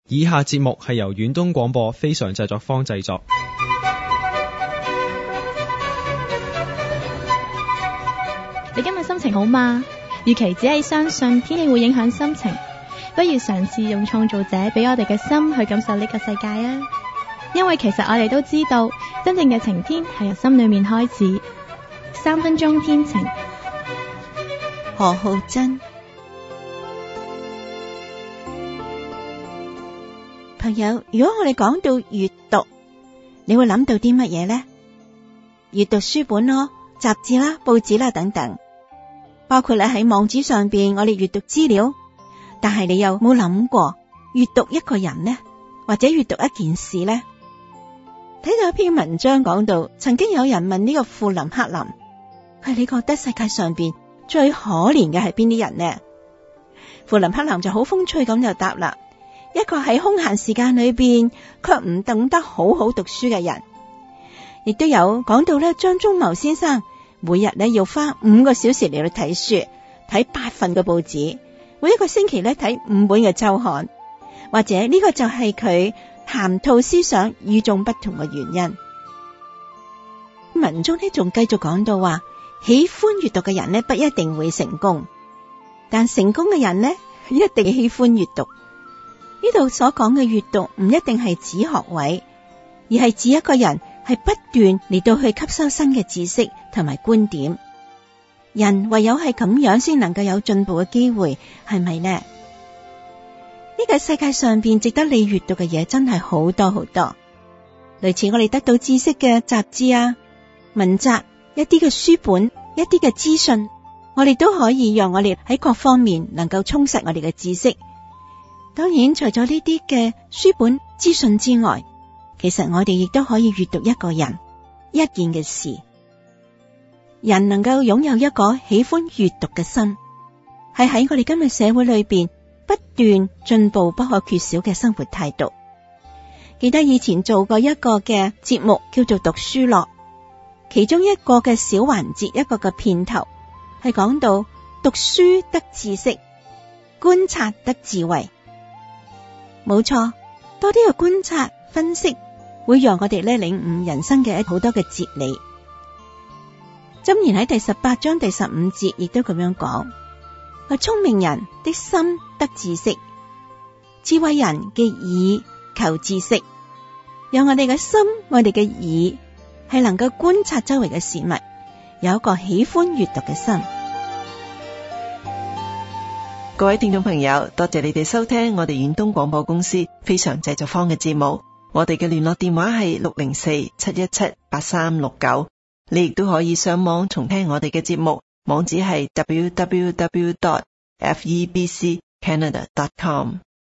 以下節目係由遠東廣播非常製作坊製作。 你今日心情好嗎？與其只係相信天氣會影響心情，不如嘗試用創造者俾我哋嘅心去感受呢個世界啊！因為其實我哋都知道，真正嘅晴天係由心裏面開始。3分鐘天晴， 何浩珍。朋友，如果我哋講到閱讀，你會諗到啲乜嘢呢？閱讀書本咯，雜誌啦、報紙啦等等，包括你喺網址上邊我哋閱讀資料。但係你有冇諗過閱讀一個人呢？或者閱讀一件事呢？睇到一篇文章講到，曾經有人問呢個富林克林，佢，你覺得世界上邊最可憐嘅係邊啲人呢？富林克林就好風趣咁就答啦，一個喺空閒時間裏邊卻唔懂得好好讀書嘅人。亦都有講到咧，張忠謀先生每日咧要花5個小時嚟到睇書，睇8份嘅報紙，每一個星期咧睇5本嘅週刊，或者呢個就係佢談吐思想與眾不同嘅原因。文中呢仲繼續講到話，喜歡閱讀嘅人呢不一定會成功，但成功嘅人呢一定喜歡閱讀。呢度所講嘅閱讀唔一定係指學位，而係指一個人係不斷嚟到去吸收新嘅知識同埋觀點。人唯有係咁樣先能夠有進步嘅機會，係咪呢？呢個世界上邊值得你閱讀嘅嘢真係好多好多，類似我哋得到知識嘅雜誌啊、文摘、一啲嘅書本、一啲嘅資訊，我哋都可以讓我哋喺各方面能夠充實我哋嘅知識。當然，除咗呢啲嘅書本資訊之外，其實我哋亦都可以閱讀一個人、一件嘅事。人能夠擁有一個喜歡閱讀嘅心，係喺我哋今日社會裏邊不斷進步不可缺少嘅生活態度。記得以前做過一個嘅節目叫做讀書樂，其中一個嘅小環節，一個嘅片頭係講到讀書得知識，觀察得智慧。冇錯，多啲嘅觀察分析會讓我哋咧領悟人生嘅好多嘅哲理。箴言喺第18章第15節亦都咁樣講，個聰明人的心得知識，智慧人嘅耳求知識。讓我哋嘅心，我哋嘅耳係能夠觀察周圍嘅事物，有一個喜歡閱讀嘅心。 各位聽眾朋友，多謝你哋收聽我哋遠東廣播公司非常製作坊嘅節目。我哋嘅聯絡電話係604-717-8369。你亦都可以上網重聽我哋嘅節目，網址係 www.febccanada.com。